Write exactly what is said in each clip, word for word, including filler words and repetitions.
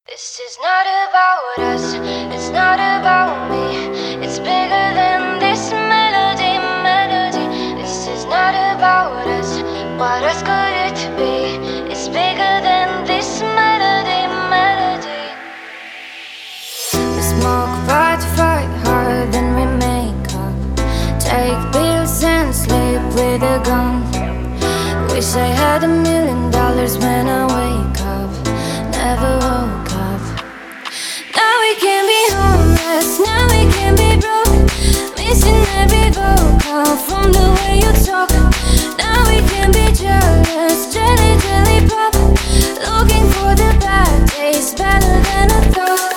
This is not about us, it's not about me. It's bigger than this melody, melody. This is not about us, what else could it be? It's bigger than this melody, melody. We smoke but fight hard, then we make up. Take pills and sleep with a gun. Wish I had a million dollars when I wake up. Never woke up. Now we can be homeless, now we can be broke. Missing every vocal from the way you talk. Now we can be jealous, jelly, jelly pop. Looking for the bad days, better than I thought.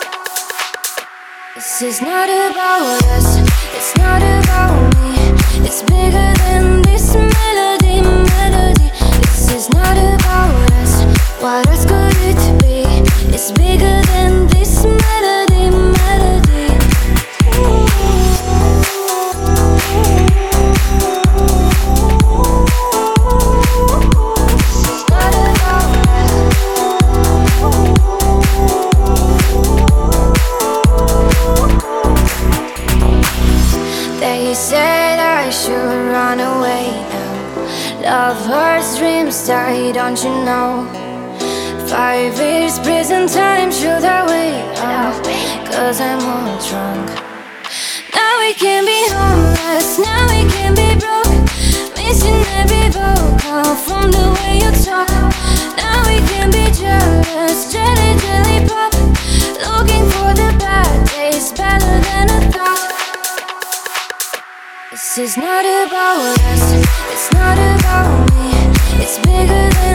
This is not about us, it's not about me. It's bigger than this melody, melody. This is not about us, what else could it be? It's bigger than this melody, melody. This is not about us. They said I should run away now. Love hurts, dreams die, don't you know? Five years prison time, should I wait up? Cause I'm all drunk. Now we can be homeless, now we can be broke. Missing every vocal from the way you talk. Now we can be jealous, jelly, jelly pop. Looking for the bad days, better than I thought. This is not about us, it's not about me. It's bigger than